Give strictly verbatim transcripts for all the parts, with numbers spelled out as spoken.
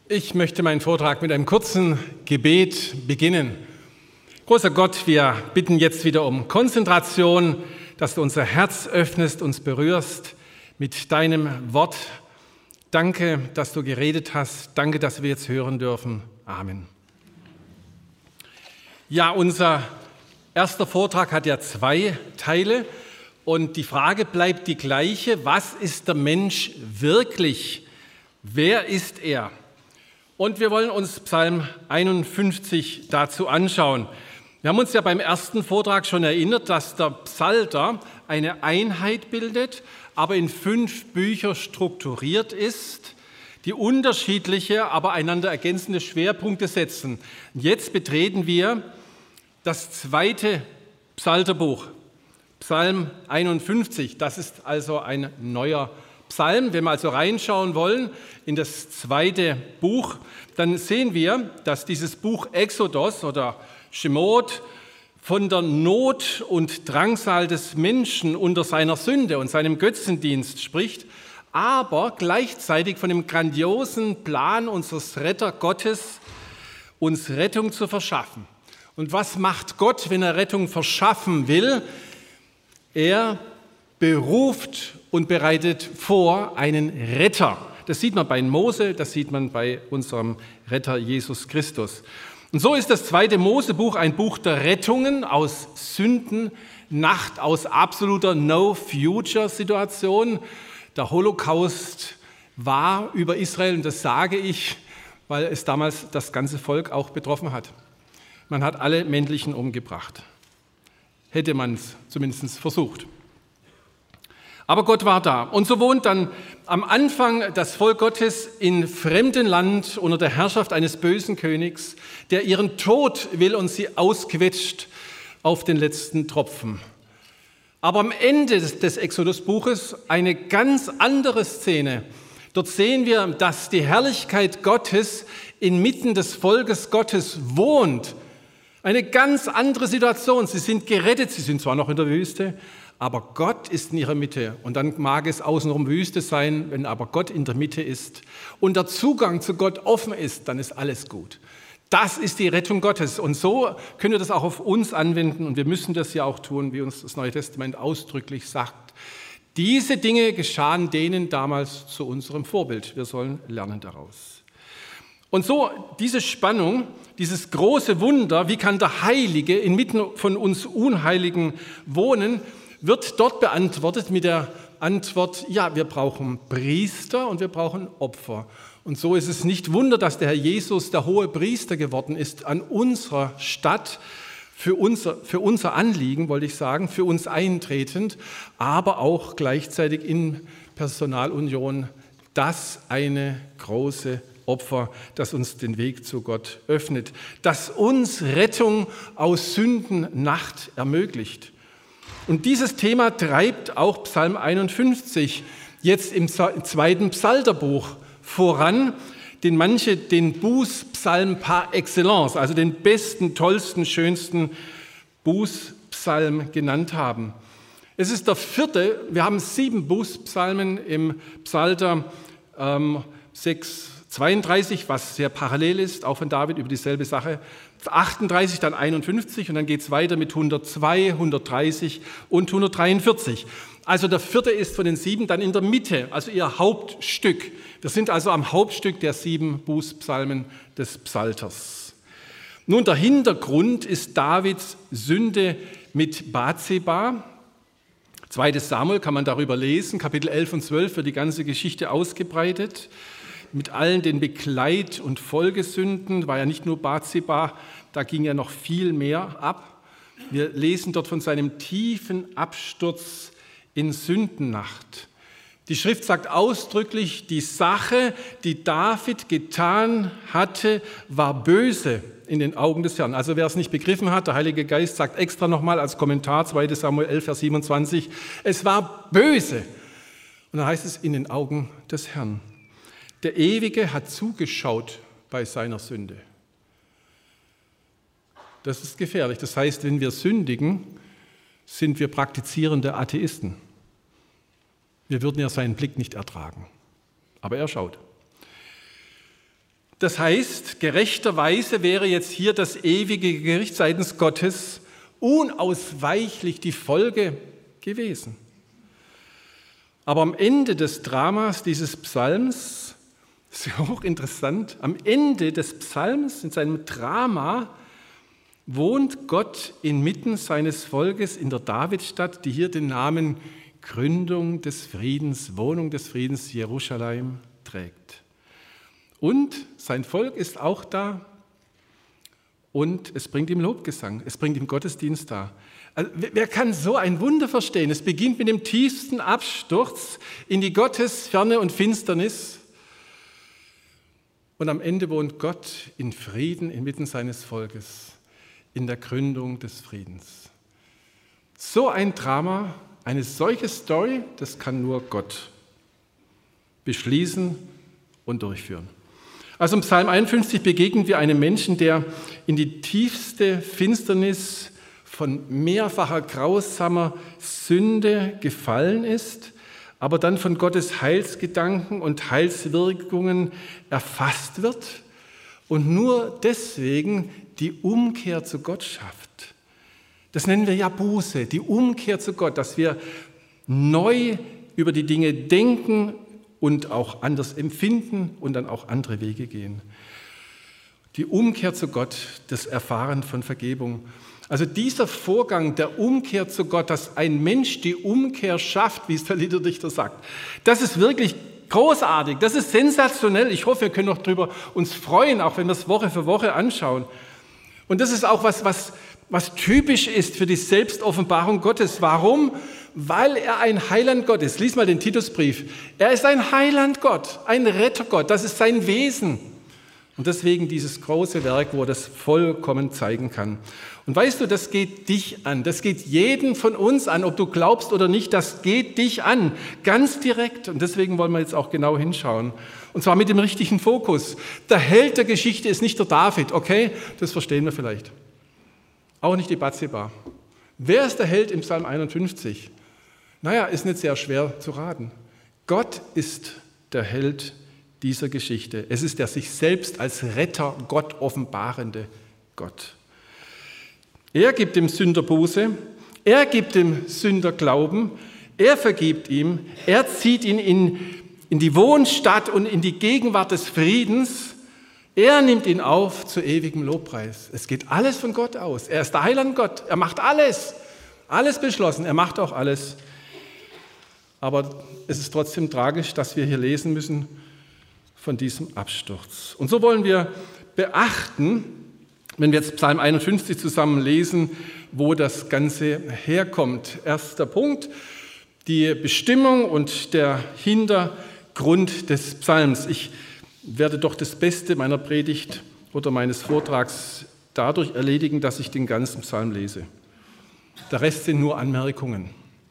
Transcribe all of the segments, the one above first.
Ich möchte meinen Vortrag mit einem kurzen Gebet beginnen. Großer Gott, wir bitten jetzt wieder um Konzentration, dass du unser Herz öffnest, uns berührst mit deinem Wort. Danke, dass du geredet hast. Danke, dass wir jetzt hören dürfen. Amen. Ja, unser erster Vortrag hat ja zwei Teile und die Frage bleibt die gleiche. Was ist der Mensch wirklich? Wer ist er? Und wir wollen uns Psalm einundfünfzig dazu anschauen. Wir haben uns ja beim ersten Vortrag schon erinnert, dass der Psalter eine Einheit bildet, aber in fünf Bücher strukturiert ist, die unterschiedliche, aber einander ergänzende Schwerpunkte setzen. Jetzt betreten wir das zweite Psalterbuch, Psalm einundfünfzig. Das ist also ein neuer Psalm. Wenn wir also reinschauen wollen in das zweite Buch, dann sehen wir, dass dieses Buch Exodus oder Shemot von der Not und Drangsal des Menschen unter seiner Sünde und seinem Götzendienst spricht, aber gleichzeitig von dem grandiosen Plan unseres Retter Gottes, uns Rettung zu verschaffen. Und was macht Gott, wenn er Rettung verschaffen will? Er beruft und bereitet vor einen Retter. Das sieht man bei Mose, das sieht man bei unserem Retter Jesus Christus. Und so ist das zweite Mosebuch ein Buch der Rettungen aus Sünden, Nacht, aus absoluter No-Future-Situation. Der Holocaust war über Israel, und das sage ich, weil es damals das ganze Volk auch betroffen hat. Man hat alle Männlichen umgebracht. Hätte man es zumindest versucht. Aber Gott war da. Und so wohnt dann am Anfang das Volk Gottes in fremdem Land unter der Herrschaft eines bösen Königs, der ihren Tod will und sie ausquetscht auf den letzten Tropfen. Aber am Ende des, des Exodus-Buches eine ganz andere Szene. Dort sehen wir, dass die Herrlichkeit Gottes inmitten des Volkes Gottes wohnt. Eine ganz andere Situation. Sie sind gerettet, sie sind zwar noch in der Wüste, aber Gott ist in ihrer Mitte. Und dann mag es außenrum Wüste sein, wenn aber Gott in der Mitte ist und der Zugang zu Gott offen ist, dann ist alles gut. Das ist die Rettung Gottes. Und so können wir das auch auf uns anwenden. Und wir müssen das ja auch tun, wie uns das Neue Testament ausdrücklich sagt. Diese Dinge geschahen denen damals zu unserem Vorbild. Wir sollen lernen daraus. Und so diese Spannung, dieses große Wunder, wie kann der Heilige inmitten von uns Unheiligen wohnen, wird dort beantwortet mit der Antwort, ja, wir brauchen Priester und wir brauchen Opfer. Und so ist es nicht Wunder, dass der Herr Jesus der hohe Priester geworden ist an unserer Stadt, für unser, für unser Anliegen, wollte ich sagen, für uns eintretend, aber auch gleichzeitig in Personalunion das eine große Opfer, das uns den Weg zu Gott öffnet, das uns Rettung aus Sündennacht ermöglicht. Und dieses Thema treibt auch Psalm einundfünfzig jetzt im zweiten Psalterbuch voran, den manche den Bußpsalm par excellence, also den besten, tollsten, schönsten Bußpsalm genannt haben. Es ist der vierte, wir haben sieben Bußpsalmen im Psalter ähm, sechs, zweiunddreißig, was sehr parallel ist, auch von David über dieselbe Sache, achtunddreißig, dann einundfünfzig und dann geht es weiter mit hundertzwei, hundertdreißig und hundertdreiundvierzig. Also der vierte ist von den sieben dann in der Mitte, also ihr Hauptstück. Wir sind also am Hauptstück der sieben Bußpsalmen des Psalters. Nun, der Hintergrund ist Davids Sünde mit Bathseba. Zweites Samuel kann man darüber lesen, Kapitel elf und zwölf wird die ganze Geschichte ausgebreitet. Mit allen den Begleit- und Folgesünden, war ja nicht nur Bathseba, da ging ja noch viel mehr ab. Wir lesen dort von seinem tiefen Absturz in Sündennacht. Die Schrift sagt ausdrücklich, die Sache, die David getan hatte, war böse in den Augen des Herrn. Also wer es nicht begriffen hat, der Heilige Geist sagt extra nochmal als Kommentar, zweiter Samuel elf, Vers siebenundzwanzig, es war böse. Und dann heißt es, in den Augen des Herrn. Der Ewige hat zugeschaut bei seiner Sünde. Das ist gefährlich. Das heißt, wenn wir sündigen, sind wir praktizierende Atheisten. Wir würden ja seinen Blick nicht ertragen. Aber er schaut. Das heißt, gerechterweise wäre jetzt hier das ewige Gericht seitens Gottes unausweichlich die Folge gewesen. Aber am Ende des Dramas dieses Psalms, das ist ja hochinteressant, am Ende des Psalms, in seinem Drama, wohnt Gott inmitten seines Volkes in der Davidstadt, die hier den Namen Gründung des Friedens, Wohnung des Friedens, Jerusalem trägt. Und sein Volk ist auch da und es bringt ihm Lobgesang, es bringt ihm Gottesdienst da. Also, wer kann so ein Wunder verstehen? Es beginnt mit dem tiefsten Absturz in die Gottesferne und Finsternis und am Ende wohnt Gott in Frieden inmitten seines Volkes, in der Gründung des Friedens. So ein Drama, eine solche Story, das kann nur Gott beschließen und durchführen. Also im Psalm einundfünfzig begegnen wir einem Menschen, der in die tiefste Finsternis von mehrfacher grausamer Sünde gefallen ist, aber dann von Gottes Heilsgedanken und Heilswirkungen erfasst wird und nur deswegen die Umkehr zu Gott schafft. Das nennen wir ja Buße, die Umkehr zu Gott, dass wir neu über die Dinge denken und auch anders empfinden und dann auch andere Wege gehen. Die Umkehr zu Gott, das Erfahren von Vergebung. Also dieser Vorgang der Umkehr zu Gott, dass ein Mensch die Umkehr schafft, wie es der Liederdichter sagt, das ist wirklich großartig, das ist sensationell. Ich hoffe, wir können noch darüber uns freuen, auch wenn wir es Woche für Woche anschauen. Und das ist auch was, was, was typisch ist für die Selbstoffenbarung Gottes. Warum? Weil er ein Heilandgott ist. Lies mal den Titusbrief. Er ist ein Heilandgott, ein Rettergott, das ist sein Wesen. Und deswegen dieses große Werk, wo er das vollkommen zeigen kann. Und weißt du, das geht dich an, das geht jeden von uns an, ob du glaubst oder nicht, das geht dich an, ganz direkt. Und deswegen wollen wir jetzt auch genau hinschauen. Und zwar mit dem richtigen Fokus. Der Held der Geschichte ist nicht der David, okay? Das verstehen wir vielleicht. Auch nicht die Bathseba. Wer ist der Held im Psalm einundfünfzig? Naja, ist nicht sehr schwer zu raten. Gott ist der Held dieser Geschichte. Es ist der sich selbst als Retter, Gott offenbarende Gott. Er gibt dem Sünder Buße, er gibt dem Sünder Glauben, er vergibt ihm, er zieht ihn in, in die Wohnstadt und in die Gegenwart des Friedens, er nimmt ihn auf zu ewigem Lobpreis. Es geht alles von Gott aus. Er ist der Heilandgott, er macht alles, alles beschlossen, er macht auch alles. Aber es ist trotzdem tragisch, dass wir hier lesen müssen von diesem Absturz. Und so wollen wir beachten, wenn wir jetzt Psalm einundfünfzig zusammen lesen, wo das Ganze herkommt. Erster Punkt, die Bestimmung und der Hintergrund des Psalms. Ich werde doch das Beste meiner Predigt oder meines Vortrags dadurch erledigen, dass ich den ganzen Psalm lese. Der Rest sind nur Anmerkungen.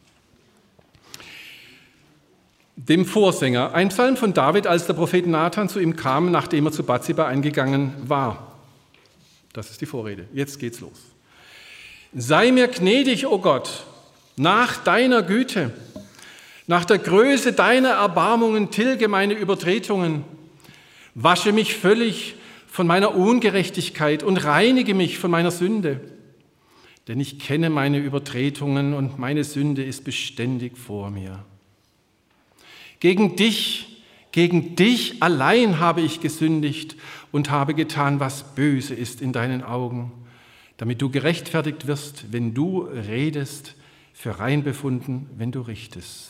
Dem Vorsänger, ein Psalm von David, als der Prophet Nathan zu ihm kam, nachdem er zu Bathseba eingegangen war. Das ist die Vorrede. Jetzt geht's los. Sei mir gnädig, o Gott, nach deiner Güte, nach der Größe deiner Erbarmungen tilge meine Übertretungen. Wasche mich völlig von meiner Ungerechtigkeit und reinige mich von meiner Sünde. Denn ich kenne meine Übertretungen und meine Sünde ist beständig vor mir. Gegen dich, gegen dich allein habe ich gesündigt und habe getan, was böse ist in deinen Augen, damit du gerechtfertigt wirst, wenn du redest, für rein befunden, wenn du richtest.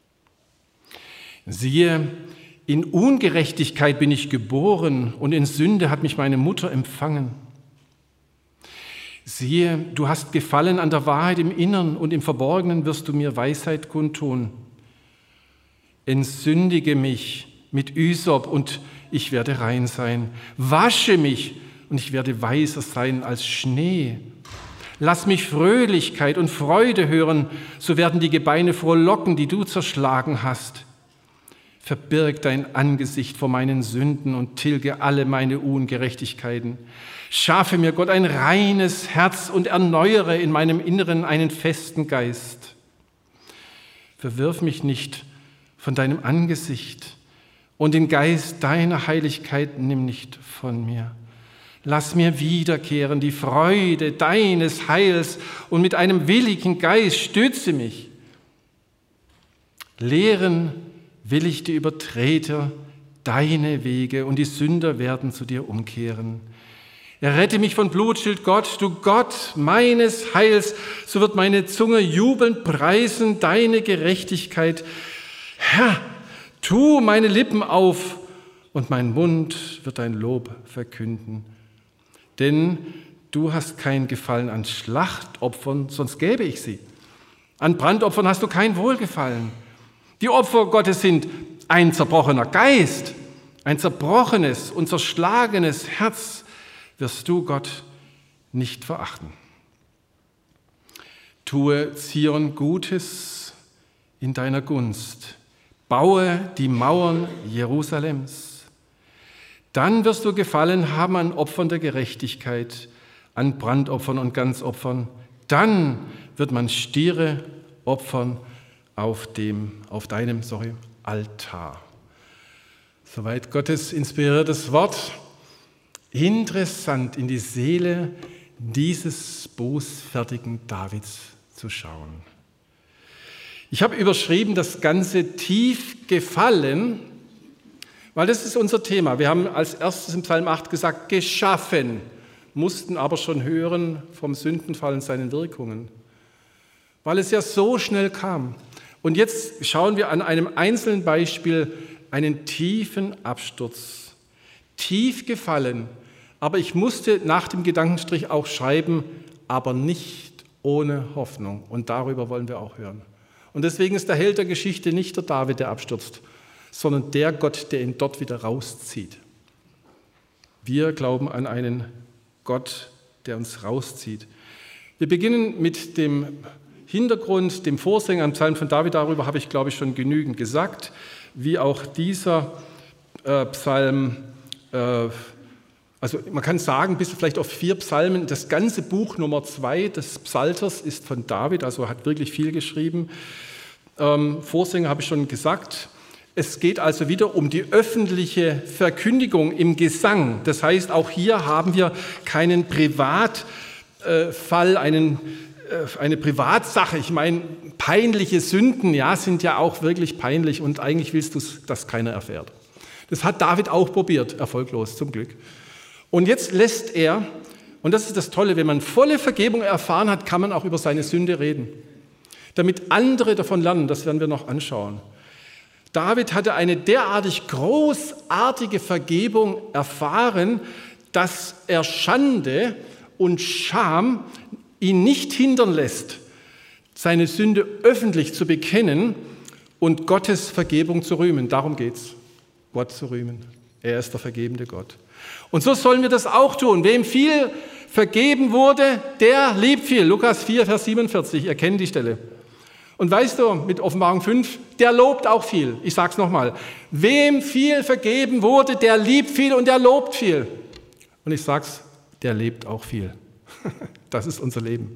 Siehe, in Ungerechtigkeit bin ich geboren und in Sünde hat mich meine Mutter empfangen. Siehe, du hast Gefallen an der Wahrheit im Innern und im Verborgenen wirst du mir Weisheit kundtun. Entsündige mich mit Ysop und ich werde rein sein. Wasche mich und ich werde weißer sein als Schnee. Lass mich Fröhlichkeit und Freude hören, so werden die Gebeine frohlocken, die du zerschlagen hast. Verbirg dein Angesicht vor meinen Sünden und tilge alle meine Ungerechtigkeiten. Schaffe mir, Gott, ein reines Herz und erneuere in meinem Inneren einen festen Geist. Verwirf mich nicht von deinem Angesicht und den Geist deiner Heiligkeit nimm nicht von mir. Lass mir wiederkehren die Freude deines Heils und mit einem willigen Geist stütze mich. Lehren will ich die Übertreter deine Wege und die Sünder werden zu dir umkehren. Errette mich von Blut, schilt Gott, du Gott meines Heils, so wird meine Zunge jubelnd preisen deine Gerechtigkeit. Herr, tu meine Lippen auf und mein Mund wird dein Lob verkünden. Denn du hast kein Gefallen an Schlachtopfern, sonst gäbe ich sie. An Brandopfern hast du kein Wohlgefallen. Die Opfer Gottes sind ein zerbrochener Geist, ein zerbrochenes und zerschlagenes Herz wirst du, Gott, nicht verachten. Tue Zion Gutes in deiner Gunst, baue die Mauern Jerusalems. Dann wirst du Gefallen haben an Opfern der Gerechtigkeit, an Brandopfern und Ganzopfern. Dann wird man Stiere opfern auf, dem, auf deinem sorry, Altar. Soweit Gottes inspiriertes Wort. Interessant, in die Seele dieses bußfertigen Davids zu schauen. Ich habe überschrieben, das Ganze tief gefallen, weil das ist unser Thema. Wir haben als erstes im Psalm acht gesagt, geschaffen, mussten aber schon hören vom Sündenfall und seinen Wirkungen, weil es ja so schnell kam. Und jetzt schauen wir an einem einzelnen Beispiel einen tiefen Absturz. Tief gefallen, aber ich musste nach dem Gedankenstrich auch schreiben, aber nicht ohne Hoffnung. Und darüber wollen wir auch hören. Und deswegen ist der Held der Geschichte nicht der David, der abstürzt, sondern der Gott, der ihn dort wieder rauszieht. Wir glauben an einen Gott, der uns rauszieht. Wir beginnen mit dem Hintergrund, dem Vorsänger am Psalm von David. Darüber habe ich, glaube ich, schon genügend gesagt, wie auch dieser äh, Psalm, äh, also man kann sagen, bis vielleicht auf vier Psalmen, das ganze Buch Nummer zwei des Psalters ist von David, also er hat wirklich viel geschrieben. Ähm, Vorsänger habe ich schon gesagt. Es geht also wieder um die öffentliche Verkündigung im Gesang. Das heißt, auch hier haben wir keinen Privatfall, einen, eine Privatsache. Ich meine, peinliche Sünden, ja, sind ja auch wirklich peinlich und eigentlich willst du, dass keiner erfährt. Das hat David auch probiert, erfolglos zum Glück. Und jetzt lässt er, und das ist das Tolle, wenn man volle Vergebung erfahren hat, kann man auch über seine Sünde reden. Damit andere davon lernen, das werden wir noch anschauen. David hatte eine derartig großartige Vergebung erfahren, dass er Schande und Scham ihn nicht hindern lässt, seine Sünde öffentlich zu bekennen und Gottes Vergebung zu rühmen. Darum geht es, Gott zu rühmen. Er ist der vergebende Gott. Und so sollen wir das auch tun. Wem viel vergeben wurde, der liebt viel. Lukas vier, Vers siebenundvierzig, ihr kennt die Stelle. Und weißt du, mit Offenbarung fünf, der lobt auch viel. Ich sage es nochmal. Wem viel vergeben wurde, der liebt viel und der lobt viel. Und ich sage es, der lebt auch viel. Das ist unser Leben.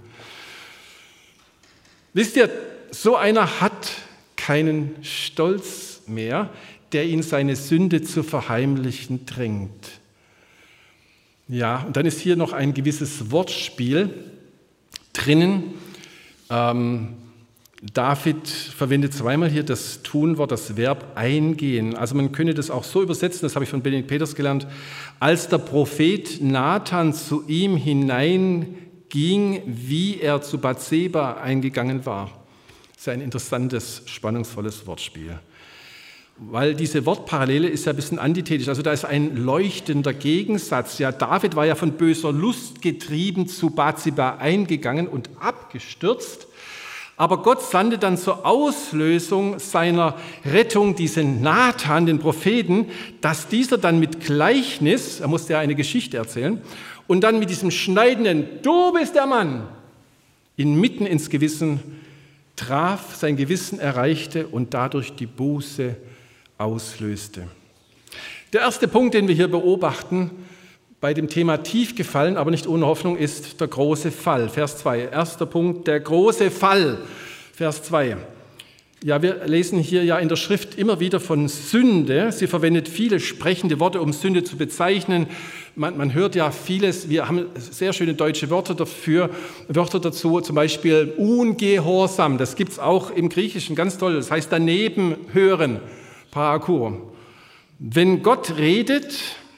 Wisst ihr, so einer hat keinen Stolz mehr, der ihn seine Sünde zu verheimlichen drängt. Ja, und dann ist hier noch ein gewisses Wortspiel drinnen. Ähm, David verwendet zweimal hier das Tunwort, das Verb eingehen. Also man könnte das auch so übersetzen, das habe ich von Benedikt Peters gelernt, als der Prophet Nathan zu ihm hineinging, wie er zu Bathseba eingegangen war. Das ist ein interessantes, spannungsvolles Wortspiel. Weil diese Wortparallele ist ja ein bisschen antithetisch. Also da ist ein leuchtender Gegensatz. Ja, David war ja von böser Lust getrieben zu Bathseba eingegangen und abgestürzt. Aber Gott sandte dann zur Auslösung seiner Rettung diesen Nathan, den Propheten, dass dieser dann mit Gleichnis, er musste ja eine Geschichte erzählen, und dann mit diesem schneidenden, du bist der Mann, ihn mitten ins Gewissen traf, sein Gewissen erreichte und dadurch die Buße auslöste. Der erste Punkt, den wir hier beobachten, bei dem Thema tief gefallen, aber nicht ohne Hoffnung, ist der große Fall. Vers zwei. Erster Punkt, der große Fall. Vers zwei. Ja, wir lesen hier ja in der Schrift immer wieder von Sünde. Sie verwendet viele sprechende Worte, um Sünde zu bezeichnen. Man, man hört ja vieles, wir haben sehr schöne deutsche Wörter dafür, Wörter dazu, zum Beispiel ungehorsam, das gibt es auch im Griechischen, ganz toll, das heißt daneben hören, parakur. Wenn Gott redet,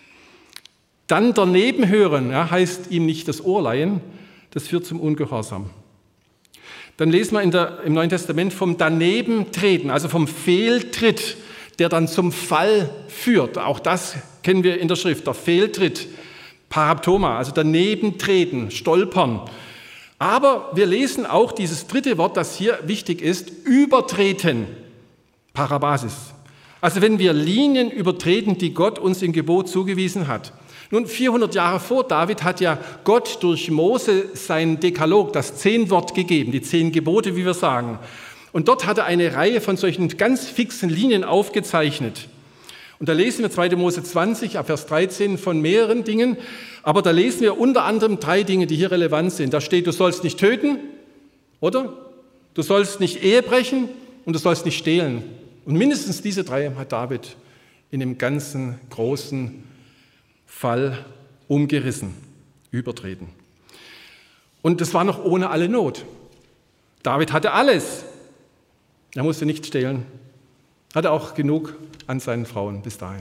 dann daneben hören, ja, heißt ihm nicht das Ohr leihen, das führt zum Ungehorsam. Dann lesen wir in der, im Neuen Testament vom Danebentreten, also vom Fehltritt, der dann zum Fall führt. Auch das kennen wir in der Schrift, der Fehltritt, Paraptoma, also Danebentreten, Stolpern. Aber wir lesen auch dieses dritte Wort, das hier wichtig ist, übertreten, Parabasis. Also wenn wir Linien übertreten, die Gott uns im Gebot zugewiesen hat. Nun, vierhundert Jahre vor David hat ja Gott durch Mose sein Dekalog, das Zehnwort gegeben, die zehn Gebote, wie wir sagen. Und dort hat er eine Reihe von solchen ganz fixen Linien aufgezeichnet. Und da lesen wir zweiter Mose zwanzig, ab Vers dreizehn von mehreren Dingen, aber da lesen wir unter anderem drei Dinge, die hier relevant sind. Da steht, du sollst nicht töten, oder? Du sollst nicht Ehe brechen und du sollst nicht stehlen. Und mindestens diese drei hat David in dem ganzen großen Fall umgerissen, übertreten. Und das war noch ohne alle Not. David hatte alles. Er musste nicht stehlen. Hatte auch genug an seinen Frauen bis dahin.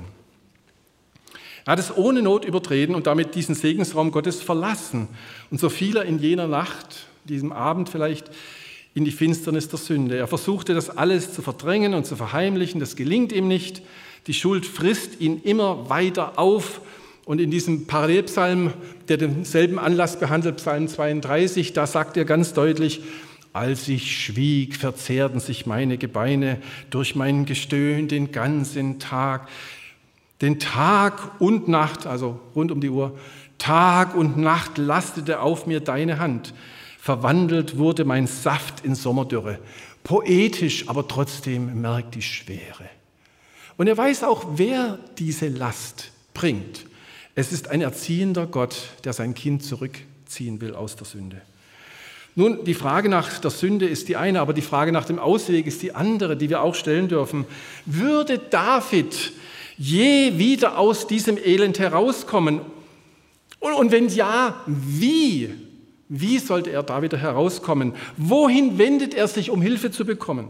Er hat es ohne Not übertreten und damit diesen Segensraum Gottes verlassen. Und so fiel er in jener Nacht, diesem Abend vielleicht, in die Finsternis der Sünde. Er versuchte das alles zu verdrängen und zu verheimlichen. Das gelingt ihm nicht. Die Schuld frisst ihn immer weiter auf. Und in diesem Parallelpsalm, der denselben Anlass behandelt, Psalm zweiunddreißig, da sagt er ganz deutlich, als ich schwieg, verzehrten sich meine Gebeine durch mein Gestöhn den ganzen Tag. Den Tag und Nacht, also rund um die Uhr, Tag und Nacht lastete auf mir deine Hand. Verwandelt wurde mein Saft in Sommerdürre. Poetisch, aber trotzdem merkt die Schwere. Und er weiß auch, wer diese Last bringt. Es ist ein erziehender Gott, der sein Kind zurückziehen will aus der Sünde. Nun, die Frage nach der Sünde ist die eine, aber die Frage nach dem Ausweg ist die andere, die wir auch stellen dürfen. Würde David je wieder aus diesem Elend herauskommen? Und wenn ja, wie? Wie sollte er da wieder herauskommen? Wohin wendet er sich, um Hilfe zu bekommen?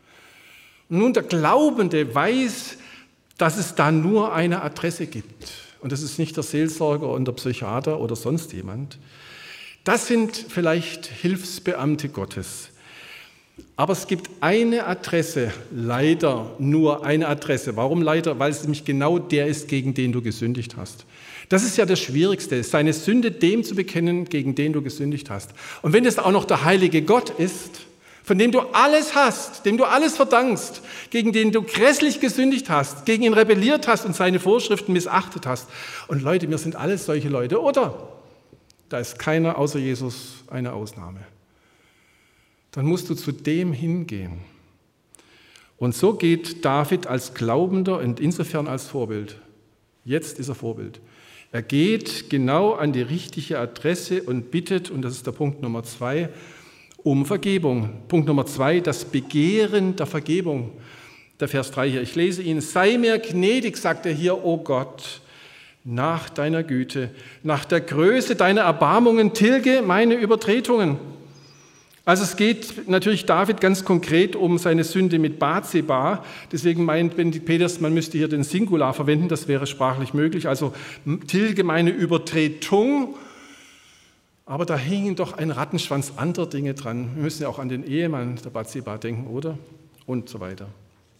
Nun, der Glaubende weiß, dass es da nur eine Adresse gibt. Und das ist nicht der Seelsorger und der Psychiater oder sonst jemand. Das sind vielleicht Hilfsbeamte Gottes. Aber es gibt eine Adresse, leider nur eine Adresse. Warum leider? Weil es nämlich genau der ist, gegen den du gesündigt hast. Das ist ja das Schwierigste, seine Sünde dem zu bekennen, gegen den du gesündigt hast. Und wenn es auch noch der heilige Gott ist, von dem du alles hast, dem du alles verdankst, gegen den du grässlich gesündigt hast, gegen ihn rebelliert hast und seine Vorschriften missachtet hast. Und Leute, wir sind alles solche Leute, oder? Da ist keiner außer Jesus eine Ausnahme. Dann musst du zu dem hingehen. Und so geht David als Glaubender und insofern als Vorbild. Jetzt ist er Vorbild. Er geht genau an die richtige Adresse und bittet, und das ist der Punkt Nummer zwei, um Vergebung. Punkt Nummer zwei, das Begehren der Vergebung. Der Vers drei hier, ich lese ihn, sei mir gnädig, sagt er hier, o Gott, nach deiner Güte, nach der Größe deiner Erbarmungen tilge meine Übertretungen. Also es geht natürlich David ganz konkret um seine Sünde mit Bathseba. Deswegen meint Benedikt Peters, man müsste hier den Singular verwenden, das wäre sprachlich möglich. Also tilge meine Übertretung. Aber da hingen doch ein Rattenschwanz anderer Dinge dran. Wir müssen ja auch an den Ehemann der Bathseba denken, oder? Und so weiter.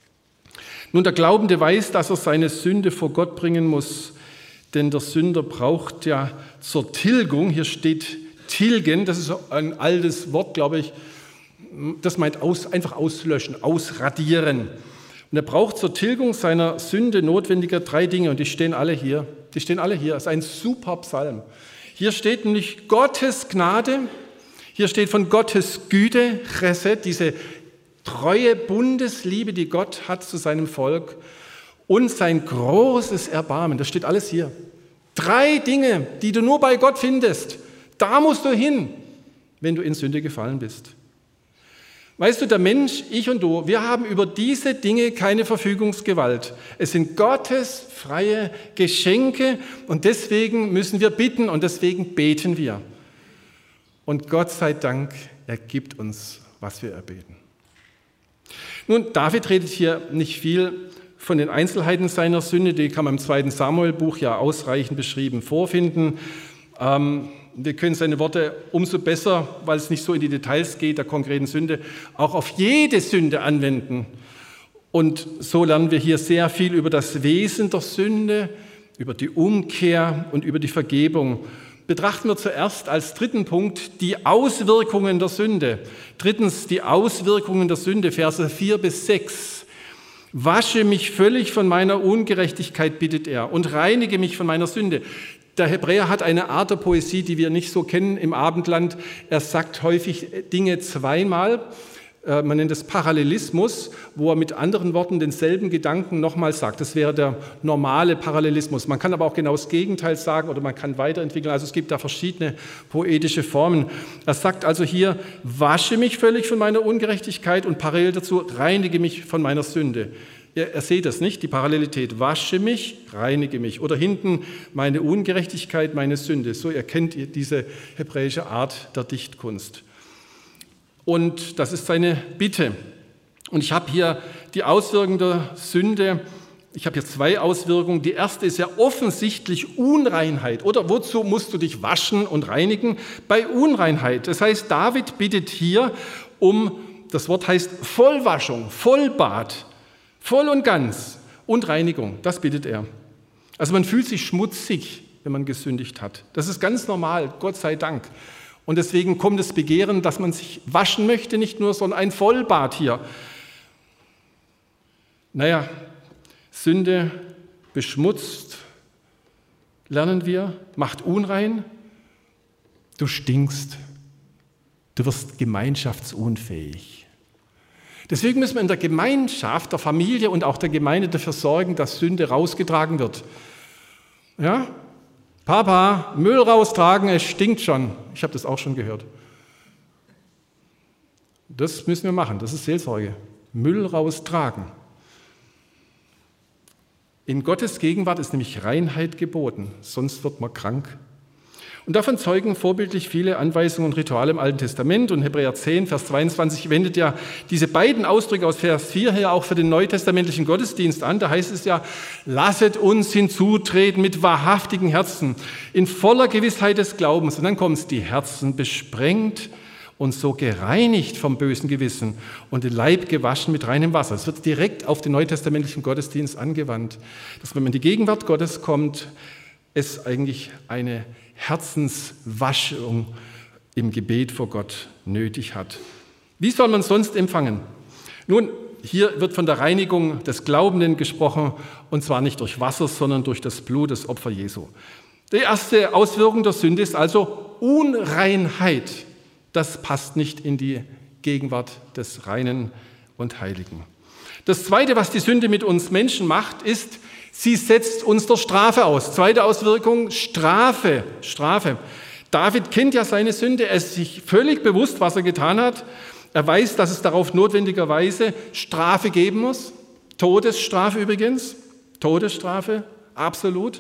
Nun, der Glaubende weiß, dass er seine Sünde vor Gott bringen muss. Denn der Sünder braucht ja zur Tilgung, hier steht tilgen, das ist ein altes Wort, glaube ich, das meint aus, einfach auslöschen, ausradieren. Und er braucht zur Tilgung seiner Sünde notwendiger drei Dinge und die stehen alle hier. Die stehen alle hier, das ist ein super Psalm. Hier steht nämlich Gottes Gnade, hier steht von Gottes Güte, Chesed, diese treue Bundesliebe, die Gott hat zu seinem Volk und sein großes Erbarmen, das steht alles hier. Drei Dinge, die du nur bei Gott findest, da musst du hin, wenn du in Sünde gefallen bist. Weißt du, der Mensch, ich und du, wir haben über diese Dinge keine Verfügungsgewalt. Es sind Gottes freie Geschenke und deswegen müssen wir bitten und deswegen beten wir. Und Gott sei Dank, er gibt uns, was wir erbeten. Nun, David redet hier nicht viel von den Einzelheiten seiner Sünde, die kann man im zweiten Samuel-Buch ja ausreichend beschrieben vorfinden. Ähm, wir können seine Worte umso besser, weil es nicht so in die Details geht, der konkreten Sünde, auch auf jede Sünde anwenden. Und so lernen wir hier sehr viel über das Wesen der Sünde, über die Umkehr und über die Vergebung. Betrachten wir zuerst als dritten Punkt die Auswirkungen der Sünde. Drittens die Auswirkungen der Sünde, Verse vier bis sechs. Wasche mich völlig von meiner Ungerechtigkeit, bittet er, und reinige mich von meiner Sünde. Der Hebräer hat eine Art der Poesie, die wir nicht so kennen im Abendland. Er sagt häufig Dinge zweimal. Man nennt es Parallelismus, wo er mit anderen Worten denselben Gedanken nochmal sagt. Das wäre der normale Parallelismus. Man kann aber auch genau das Gegenteil sagen oder man kann weiterentwickeln. Also es gibt da verschiedene poetische Formen. Er sagt also hier, wasche mich völlig von meiner Ungerechtigkeit und parallel dazu, reinige mich von meiner Sünde. Ihr, ihr seht das nicht, die Parallelität. Wasche mich, reinige mich. Oder hinten meine Ungerechtigkeit, meine Sünde. So erkennt ihr diese hebräische Art der Dichtkunst. Und das ist seine Bitte. Und ich habe hier die Auswirkungen der Sünde. Ich habe hier zwei Auswirkungen. Die erste ist ja offensichtlich Unreinheit. Oder wozu musst du dich waschen und reinigen? Bei Unreinheit. Das heißt, David bittet hier um, das Wort heißt Vollwaschung, Vollbad, voll und ganz und Reinigung. Das bittet er. Also man fühlt sich schmutzig, wenn man gesündigt hat. Das ist ganz normal, Gott sei Dank. Und deswegen kommt das Begehren, dass man sich waschen möchte, nicht nur, sondern ein Vollbad hier. Naja, Sünde beschmutzt, lernen wir, macht unrein. Du stinkst, du wirst gemeinschaftsunfähig. Deswegen müssen wir in der Gemeinschaft, der Familie und auch der Gemeinde dafür sorgen, dass Sünde rausgetragen wird. Ja? Papa, Müll raustragen, es stinkt schon. Ich habe das auch schon gehört. Das müssen wir machen, das ist Seelsorge. Müll raustragen. In Gottes Gegenwart ist nämlich Reinheit geboten, sonst wird man krank. Und davon zeugen vorbildlich viele Anweisungen und Rituale im Alten Testament. Und Hebräer zehn, Vers zweiundzwanzig wendet ja diese beiden Ausdrücke aus Vers vier her auch für den neutestamentlichen Gottesdienst an. Da heißt es ja, lasset uns hinzutreten mit wahrhaftigen Herzen, in voller Gewissheit des Glaubens. Und dann kommt es, die Herzen besprengt und so gereinigt vom bösen Gewissen und den Leib gewaschen mit reinem Wasser. Es wird direkt auf den neutestamentlichen Gottesdienst angewandt, dass wenn man in die Gegenwart Gottes kommt, es eigentlich eine Herzenswaschung im Gebet vor Gott nötig hat. Wie soll man sonst empfangen? Nun, hier wird von der Reinigung des Glaubenden gesprochen, und zwar nicht durch Wasser, sondern durch das Blut des Opfer Jesu. Die erste Auswirkung der Sünde ist also Unreinheit. Das passt nicht in die Gegenwart des Reinen und Heiligen. Das Zweite, was die Sünde mit uns Menschen macht, ist, sie setzt uns der Strafe aus. Zweite Auswirkung, Strafe. Strafe. David kennt ja seine Sünde, er ist sich völlig bewusst, was er getan hat. Er weiß, dass es darauf notwendigerweise Strafe geben muss. Todesstrafe übrigens. Todesstrafe, absolut.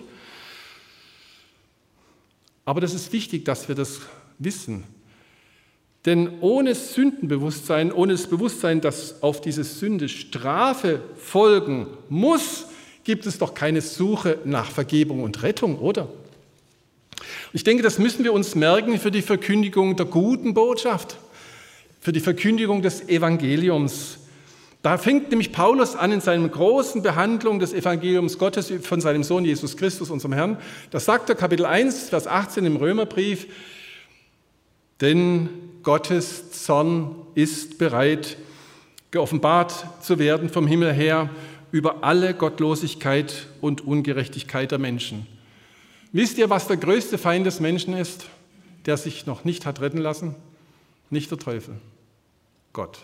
Aber das ist wichtig, dass wir das wissen. Denn ohne Sündenbewusstsein, ohne das Bewusstsein, dass auf diese Sünde Strafe folgen muss, gibt es doch keine Suche nach Vergebung und Rettung, oder? Ich denke, das müssen wir uns merken für die Verkündigung der guten Botschaft, für die Verkündigung des Evangeliums. Da fängt nämlich Paulus an in seiner großen Behandlung des Evangeliums Gottes von seinem Sohn Jesus Christus, unserem Herrn. Da sagt er, Kapitel eins, Vers achtzehn im Römerbrief, denn Gottes Zorn ist bereit, geoffenbart zu werden vom Himmel her, über alle Gottlosigkeit und Ungerechtigkeit der Menschen. Wisst ihr, was der größte Feind des Menschen ist, der sich noch nicht hat retten lassen? Nicht der Teufel, Gott.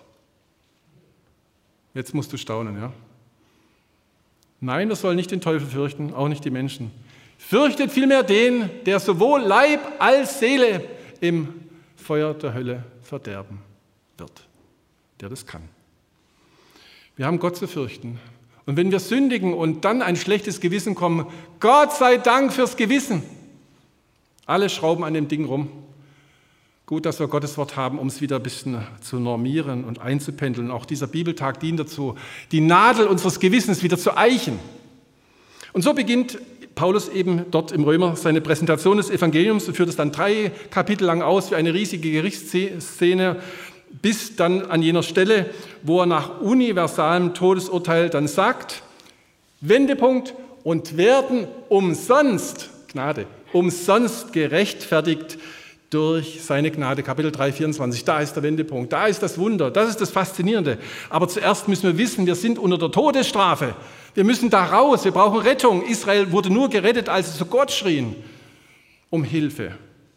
Jetzt musst du staunen, ja? Nein, er soll nicht den Teufel fürchten, auch nicht die Menschen. Fürchtet vielmehr den, der sowohl Leib als Seele im Feuer der Hölle verderben wird. der das kann. Wir haben Gott zu fürchten. Und wenn wir sündigen und dann ein schlechtes Gewissen kommen, Gott sei Dank fürs Gewissen. Alle schrauben an dem Ding rum. Gut, dass wir Gottes Wort haben, um es wieder ein bisschen zu normieren und einzupendeln. Auch dieser Bibeltag dient dazu, die Nadel unseres Gewissens wieder zu eichen. Und so beginnt Paulus eben dort im Römer seine Präsentation des Evangeliums und führt es dann drei Kapitel lang aus wie eine riesige Gerichtsszene, bis dann an jener Stelle, wo er nach universalem Todesurteil dann sagt, Wendepunkt, und werden umsonst, Gnade, umsonst gerechtfertigt durch seine Gnade, Kapitel drei, vierundzwanzig. Da ist der Wendepunkt, da ist das Wunder, das ist das Faszinierende. Aber zuerst müssen wir wissen, wir sind unter der Todesstrafe. Wir müssen da raus, wir brauchen Rettung. Israel wurde nur gerettet, als sie zu Gott schrien, um Hilfe.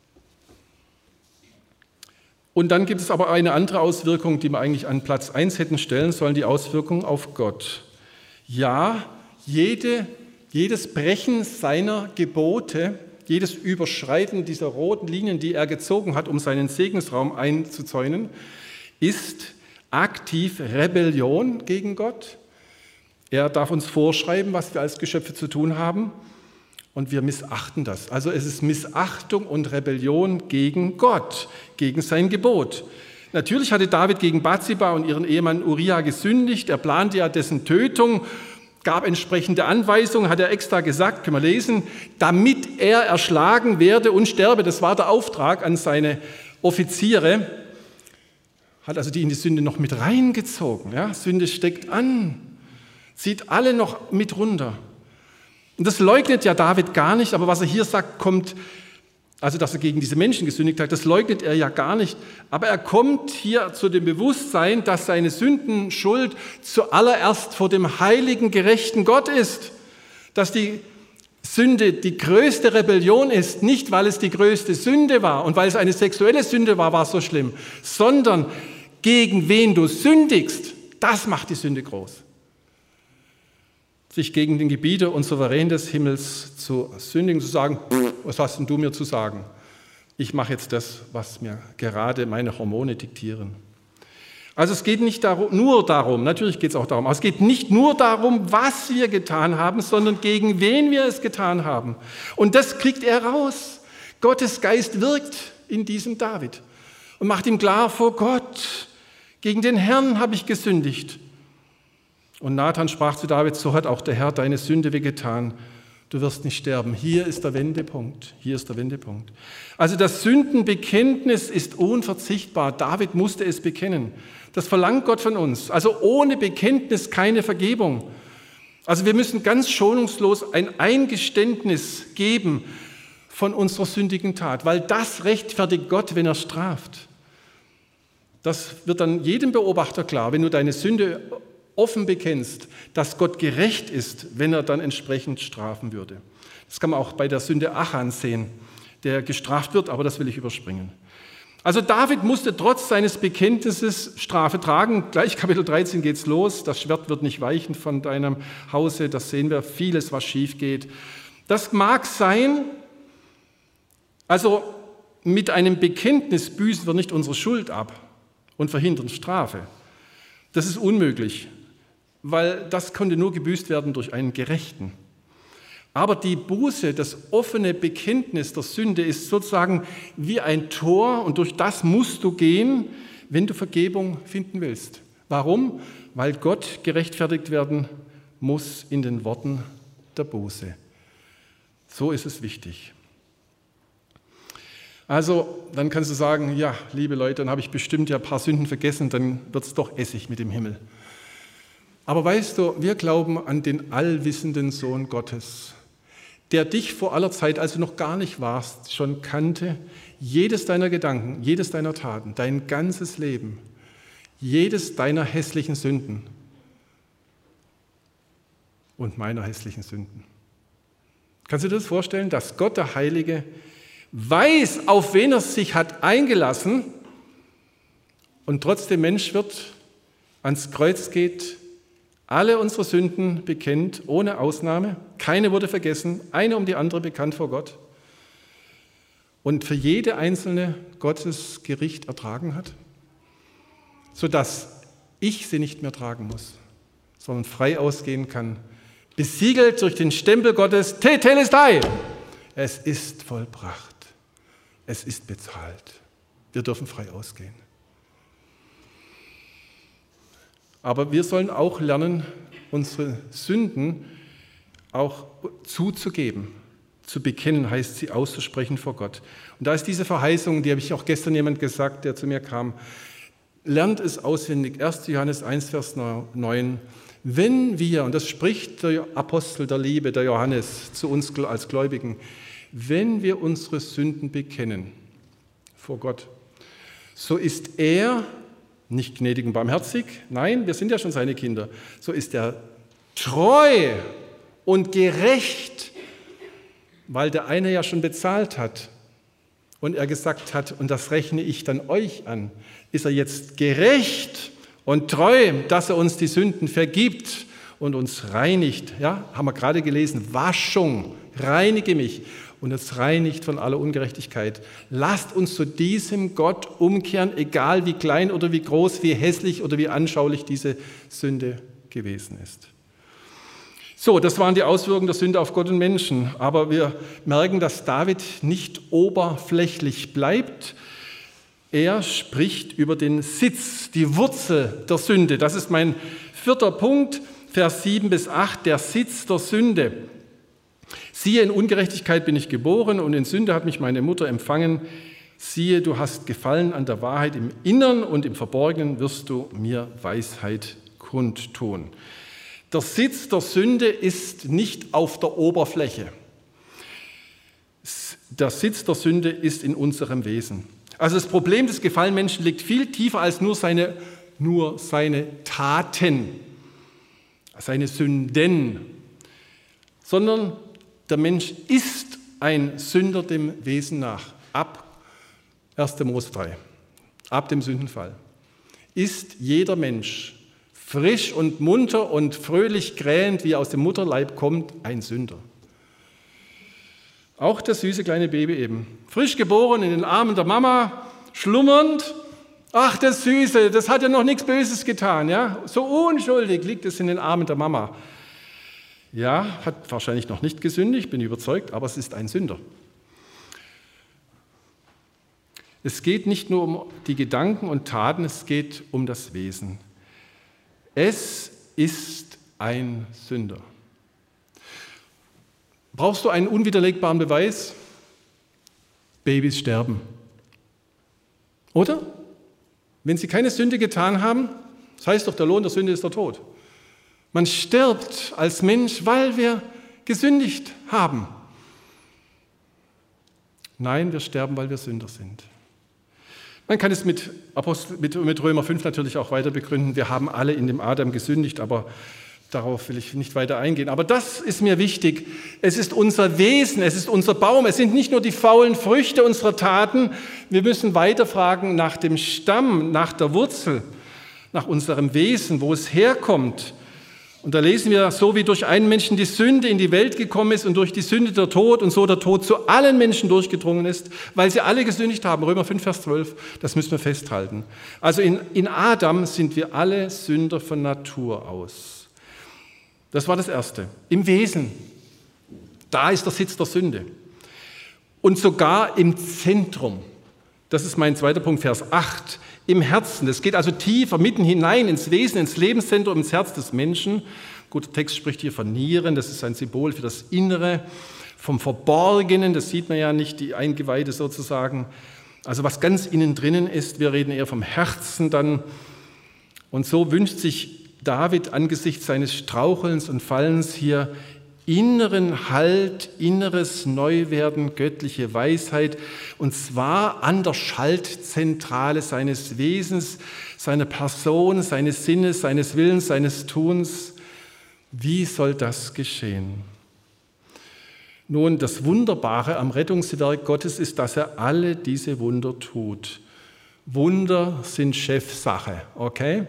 Und dann gibt es aber eine andere Auswirkung, die wir eigentlich an Platz eins hätten stellen sollen, die Auswirkung auf Gott. Ja, jede, jedes Brechen seiner Gebote, jedes Überschreiten dieser roten Linien, die er gezogen hat, um seinen Segensraum einzuzäunen, ist aktiv Rebellion gegen Gott. Er darf uns vorschreiben, was wir als Geschöpfe zu tun haben, und wir missachten das. Also es ist Missachtung und Rebellion gegen Gott, gegen sein Gebot. Natürlich hatte David gegen Bathseba und ihren Ehemann Uria gesündigt. Er plante ja dessen Tötung, gab entsprechende Anweisungen, hat er extra gesagt, können wir lesen, damit er erschlagen werde und sterbe. Das war der Auftrag an seine Offiziere. Hat also die in die Sünde noch mit reingezogen. Ja? Sünde steckt an, zieht alle noch mit runter. Und das leugnet ja David gar nicht, aber was er hier sagt, kommt, also dass er gegen diese Menschen gesündigt hat, das leugnet er ja gar nicht. Aber er kommt hier zu dem Bewusstsein, dass seine Sündenschuld zuallererst vor dem heiligen, gerechten Gott ist. Dass die Sünde die größte Rebellion ist, nicht weil es die größte Sünde war und weil es eine sexuelle Sünde war, war es so schlimm, sondern gegen wen du sündigst, das macht die Sünde groß. Sich gegen den Gebieter und Souverän des Himmels zu sündigen, zu sagen, was hast denn du mir zu sagen? Ich mache jetzt das, was mir gerade meine Hormone diktieren. Also es geht nicht darum, nur darum, natürlich geht es auch darum, aber es geht nicht nur darum, was wir getan haben, sondern gegen wen wir es getan haben. Und das kriegt er raus. Gottes Geist wirkt in diesem David und macht ihm klar, vor Gott, gegen den Herrn habe ich gesündigt. Und Nathan sprach zu David, so hat auch der Herr deine Sünde wehgetan. Du wirst nicht sterben. Hier ist der Wendepunkt. Hier ist der Wendepunkt. Also das Sündenbekenntnis ist unverzichtbar. David musste es bekennen. Das verlangt Gott von uns. Also ohne Bekenntnis keine Vergebung. Also wir müssen ganz schonungslos ein Eingeständnis geben von unserer sündigen Tat, weil das rechtfertigt Gott, wenn er straft. Das wird dann jedem Beobachter klar, wenn du deine Sünde offen bekennst, dass Gott gerecht ist, wenn er dann entsprechend strafen würde. Das kann man auch bei der Sünde Achan sehen, der gestraft wird, aber das will ich überspringen. Also David musste trotz seines Bekenntnisses Strafe tragen. Gleich Kapitel dreizehn geht's los. Das Schwert wird nicht weichen von deinem Hause. Das sehen wir, vieles, was schief geht. Das mag sein, also mit einem Bekenntnis büßen wir nicht unsere Schuld ab und verhindern Strafe. Das ist unmöglich, weil das konnte nur gebüßt werden durch einen Gerechten. Aber die Buße, das offene Bekenntnis der Sünde ist sozusagen wie ein Tor und durch das musst du gehen, wenn du Vergebung finden willst. Warum? Weil Gott gerechtfertigt werden muss in den Worten der Buße. So ist es wichtig. Also, dann kannst du sagen, ja, liebe Leute, dann habe ich bestimmt ja ein paar Sünden vergessen, dann wird es doch Essig mit dem Himmel. Aber weißt du, wir glauben an den allwissenden Sohn Gottes, der dich vor aller Zeit, als du noch gar nicht warst, schon kannte, jedes deiner Gedanken, jedes deiner Taten, dein ganzes Leben, jedes deiner hässlichen Sünden und meiner hässlichen Sünden. Kannst du dir das vorstellen, dass Gott, der Heilige, weiß, auf wen er sich hat eingelassen und trotzdem Mensch wird, ans Kreuz geht, alle unsere Sünden bekennt, ohne Ausnahme, keine wurde vergessen, eine um die andere bekannt vor Gott und für jede einzelne Gottes Gericht ertragen hat, sodass ich sie nicht mehr tragen muss, sondern frei ausgehen kann. Besiegelt durch den Stempel Gottes, Tetelestai. Es ist vollbracht. Es ist bezahlt. Wir dürfen frei ausgehen. Aber wir sollen auch lernen, unsere Sünden auch zuzugeben. Zu bekennen heißt sie auszusprechen vor Gott. Und da ist diese Verheißung, die habe ich auch gestern jemand gesagt, der zu mir kam, lernt es auswendig. erster Johannes eins, Vers neun. Wenn wir, und das spricht der Apostel der Liebe, der Johannes, zu uns als Gläubigen, wenn wir unsere Sünden bekennen vor Gott, so ist er nicht gnädig und barmherzig, nein, wir sind ja schon seine Kinder, so ist er treu und gerecht, weil der eine ja schon bezahlt hat und er gesagt hat, und das rechne ich dann euch an, ist er jetzt gerecht und treu, dass er uns die Sünden vergibt und uns reinigt. Ja, haben wir gerade gelesen, Waschung, reinige mich und uns reinigt von aller Ungerechtigkeit. Lasst uns zu diesem Gott umkehren, egal wie klein oder wie groß, wie hässlich oder wie anschaulich diese Sünde gewesen ist. So, das waren die Auswirkungen der Sünde auf Gott und Menschen. Aber wir merken, dass David nicht oberflächlich bleibt. Er spricht über den Sitz, die Wurzel der Sünde. Das ist mein vierter Punkt, Vers sieben bis acht, der Sitz der Sünde. Siehe, in Ungerechtigkeit bin ich geboren und in Sünde hat mich meine Mutter empfangen. Siehe, du hast Gefallen an der Wahrheit im Innern und im Verborgenen wirst du mir Weisheit kundtun. Der Sitz der Sünde ist nicht auf der Oberfläche. Der Sitz der Sünde ist in unserem Wesen. Also das Problem des gefallenen Menschen liegt viel tiefer als nur seine, nur seine Taten, seine Sünden, sondern der Mensch ist ein Sünder dem Wesen nach. Ab erster Mose drei, ab dem Sündenfall, ist jeder Mensch frisch und munter und fröhlich krähend, wie er aus dem Mutterleib kommt, ein Sünder. Auch das süße kleine Baby eben. Frisch geboren in den Armen der Mama, schlummernd. Ach, das Süße, das hat ja noch nichts Böses getan. Ja? So unschuldig liegt es in den Armen der Mama. Ja, hat wahrscheinlich noch nicht gesündigt, bin überzeugt, aber es ist ein Sünder. Es geht nicht nur um die Gedanken und Taten, es geht um das Wesen. Es ist ein Sünder. Brauchst du einen unwiderlegbaren Beweis? Babys sterben. Oder? Wenn sie keine Sünde getan haben, das heißt doch, der Lohn der Sünde ist der Tod. Man stirbt als Mensch, weil wir gesündigt haben. Nein, wir sterben, weil wir Sünder sind. Man kann es mit, Apostel, mit, mit Römer fünf natürlich auch weiter begründen. Wir haben alle in dem Adam gesündigt, aber darauf will ich nicht weiter eingehen. Aber das ist mir wichtig. Es ist unser Wesen, es ist unser Baum. Es sind nicht nur die faulen Früchte unserer Taten. Wir müssen weiterfragen nach dem Stamm, nach der Wurzel, nach unserem Wesen, wo es herkommt. Und da lesen wir, so wie durch einen Menschen die Sünde in die Welt gekommen ist und durch die Sünde der Tod und so der Tod zu allen Menschen durchgedrungen ist, weil sie alle gesündigt haben. Römer fünf, Vers zwölf, das müssen wir festhalten. Also in, in Adam sind wir alle Sünder von Natur aus. Das war das Erste. Im Wesen, da ist der Sitz der Sünde. Und sogar im Zentrum. Das ist mein zweiter Punkt, Vers acht. Im Herzen, das geht also tiefer, mitten hinein ins Wesen, ins Lebenszentrum, ins Herz des Menschen. Gut, der Text spricht hier von Nieren, das ist ein Symbol für das Innere, vom Verborgenen, das sieht man ja nicht, die Eingeweide sozusagen. Also was ganz innen drinnen ist, wir reden eher vom Herzen dann. Und so wünscht sich David angesichts seines Strauchelns und Fallens hier inneren Halt, inneres Neuwerden, göttliche Weisheit, und zwar an der Schaltzentrale seines Wesens, seiner Person, seines Sinnes, seines Willens, seines Tuns. Wie soll das geschehen? Nun, das Wunderbare am Rettungswerk Gottes ist, dass er alle diese Wunder tut. Wunder sind Chefsache, okay?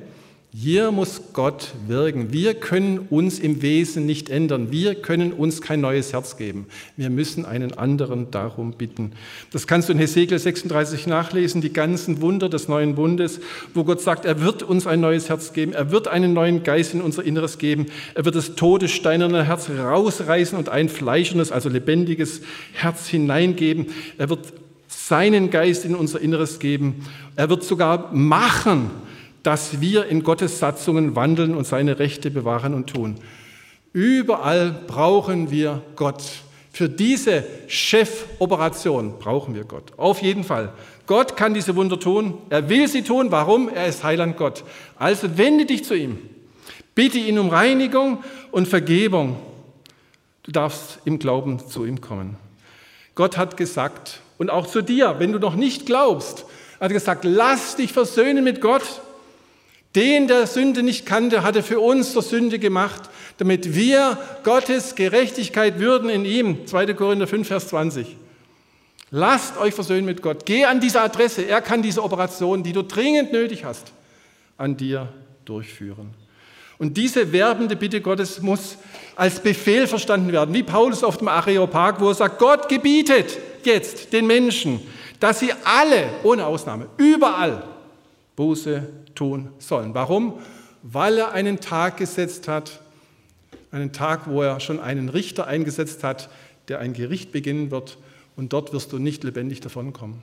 Hier muss Gott wirken. Wir können uns im Wesen nicht ändern. Wir können uns kein neues Herz geben. Wir müssen einen anderen darum bitten. Das kannst du in Hesekiel sechsunddreißig nachlesen, die ganzen Wunder des neuen Bundes, wo Gott sagt, er wird uns ein neues Herz geben. Er wird einen neuen Geist in unser Inneres geben. Er wird das tote, steinerne Herz rausreißen und ein fleischendes, also lebendiges Herz hineingeben. Er wird seinen Geist in unser Inneres geben. Er wird sogar machen, dass wir in Gottes Satzungen wandeln und seine Rechte bewahren und tun. Überall brauchen wir Gott. Für diese Chefoperation brauchen wir Gott. Auf jeden Fall. Gott kann diese Wunder tun. Er will sie tun. Warum? Er ist Heiland Gott. Also wende dich zu ihm. Bitte ihn um Reinigung und Vergebung. Du darfst im Glauben zu ihm kommen. Gott hat gesagt, und auch zu dir, wenn du noch nicht glaubst, hat er gesagt, lass dich versöhnen mit Gott. Den, der Sünde nicht kannte, hat er für uns zur Sünde gemacht, damit wir Gottes Gerechtigkeit würden in ihm. zweiter Korinther fünf, Vers zwanzig. Lasst euch versöhnen mit Gott. Geh an diese Adresse. Er kann diese Operation, die du dringend nötig hast, an dir durchführen. Und diese werbende Bitte Gottes muss als Befehl verstanden werden, wie Paulus auf dem Areopag, wo er sagt, Gott gebietet jetzt den Menschen, dass sie alle, ohne Ausnahme, überall Buße tun sollen. Warum? Weil er einen Tag gesetzt hat, einen Tag, wo er schon einen Richter eingesetzt hat, der ein Gericht beginnen wird, und dort wirst du nicht lebendig davonkommen.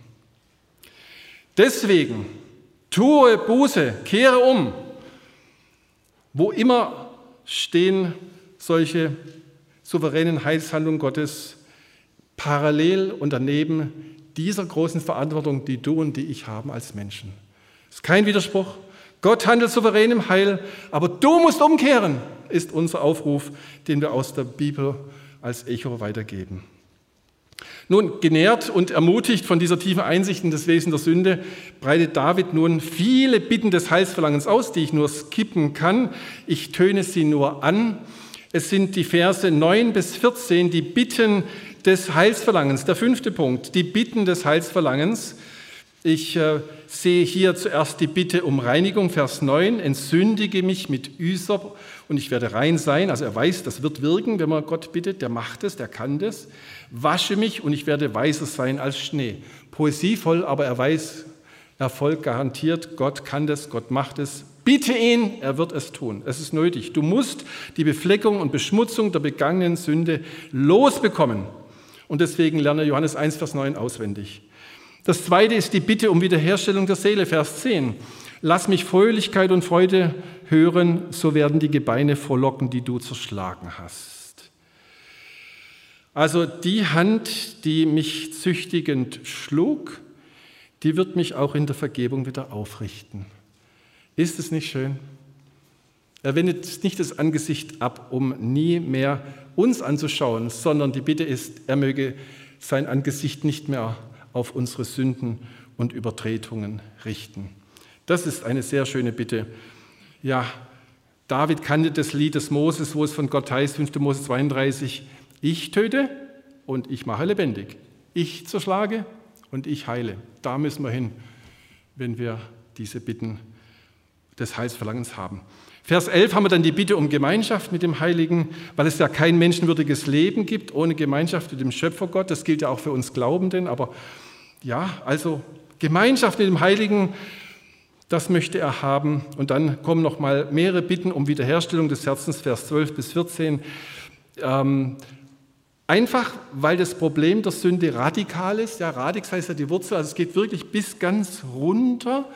Deswegen tue Buße, kehre um. Wo immer stehen solche souveränen Heilshandlungen Gottes parallel und daneben dieser großen Verantwortung, die du und die ich haben als Menschen. Das ist kein Widerspruch. Gott handelt souverän im Heil, aber du musst umkehren, ist unser Aufruf, den wir aus der Bibel als Echo weitergeben. Nun, genährt und ermutigt von dieser tiefen Einsicht in das Wesen der Sünde, breitet David nun viele Bitten des Heilsverlangens aus, die ich nur skippen kann. Ich töne sie nur an. Es sind die Verse neun bis vierzehn, die Bitten des Heilsverlangens. Der fünfte Punkt, die Bitten des Heilsverlangens. Ich äh, sehe hier zuerst die Bitte um Reinigung, Vers neun, entsündige mich mit Ysop und ich werde rein sein. Also er weiß, das wird wirken, wenn man Gott bittet, der macht es, der kann das. Wasche mich und ich werde weißer sein als Schnee. Poesievoll, aber er weiß, Erfolg garantiert, Gott kann das, Gott macht es. Bitte ihn, er wird es tun. Es ist nötig. Du musst die Befleckung und Beschmutzung der begangenen Sünde losbekommen. Und deswegen lerne Johannes eins, Vers neun auswendig. Das zweite ist die Bitte um Wiederherstellung der Seele, Vers zehn. Lass mich Fröhlichkeit und Freude hören, so werden die Gebeine frohlocken, die du zerschlagen hast. Also die Hand, die mich züchtigend schlug, die wird mich auch in der Vergebung wieder aufrichten. Ist es nicht schön? Er wendet nicht das Angesicht ab, um nie mehr uns anzuschauen, sondern die Bitte ist, er möge sein Angesicht nicht mehr auf unsere Sünden und Übertretungen richten. Das ist eine sehr schöne Bitte. Ja, David kannte das Lied des Moses, wo es von Gott heißt, fünfter Mose zweiunddreißig, ich töte und ich mache lebendig. Ich zerschlage und ich heile. Da müssen wir hin, wenn wir diese Bitten des Heilsverlangens haben. Vers elf haben wir dann die Bitte um Gemeinschaft mit dem Heiligen, weil es ja kein menschenwürdiges Leben gibt ohne Gemeinschaft mit dem Schöpfergott. Das gilt ja auch für uns Glaubenden, aber ja, also Gemeinschaft mit dem Heiligen, das möchte er haben. Und dann kommen noch mal mehrere Bitten um Wiederherstellung des Herzens, Vers zwölf bis vierzehn. Ähm, einfach, weil das Problem der Sünde radikal ist. Ja, Radix heißt ja die Wurzel, also es geht wirklich bis ganz runter.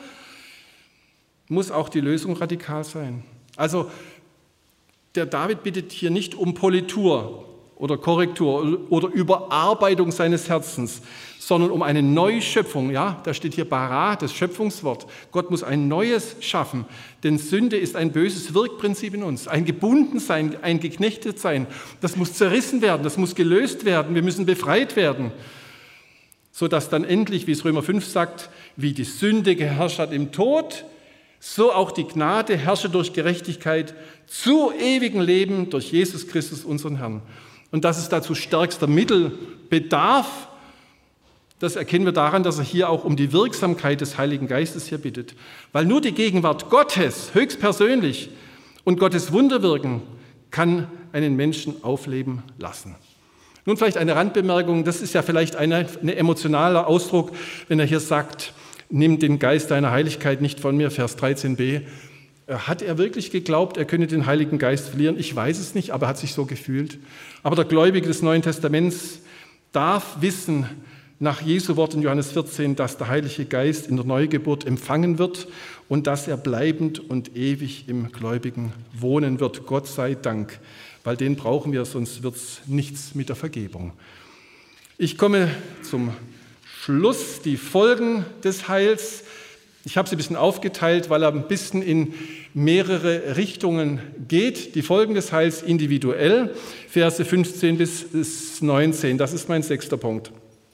Muss auch die Lösung radikal sein. Also der David bittet hier nicht um Politur oder Korrektur oder Überarbeitung seines Herzens, sondern um eine Neuschöpfung. Ja, da steht hier bara, das Schöpfungswort. Gott muss ein Neues schaffen, denn Sünde ist ein böses Wirkprinzip in uns. Ein Gebundensein, ein Geknechtetsein, das muss zerrissen werden, das muss gelöst werden, wir müssen befreit werden, sodass dann endlich, wie es Römer fünf sagt, wie die Sünde geherrscht hat im Tod, so auch die Gnade herrsche durch Gerechtigkeit zu ewigem Leben durch Jesus Christus, unseren Herrn. Und dass es dazu stärkster Mittel bedarf, Das erkennen wir daran, dass er hier auch um die Wirksamkeit des Heiligen Geistes hier bittet. Weil nur die Gegenwart Gottes, höchstpersönlich, und Gottes Wunderwirken kann einen Menschen aufleben lassen. Nun vielleicht eine Randbemerkung, das ist ja vielleicht ein eine emotionaler Ausdruck, wenn er hier sagt, nimm den Geist deiner Heiligkeit nicht von mir, Vers dreizehn b. Hat er wirklich geglaubt, er könne den Heiligen Geist verlieren? Ich weiß es nicht, aber er hat sich so gefühlt. Aber der Gläubige des Neuen Testaments darf wissen, nach Jesu Wort in Johannes vierzehn, dass der Heilige Geist in der Neugeburt empfangen wird und dass er bleibend und ewig im Gläubigen wohnen wird. Gott sei Dank, weil den brauchen wir, sonst wird es nichts mit der Vergebung. Ich komme zum Schluss, die Folgen des Heils. Ich habe sie ein bisschen aufgeteilt, weil er ein bisschen in mehrere Richtungen geht. Die Folgen des Heils individuell, Verse fünfzehn bis neunzehn, das ist mein sechster Punkt.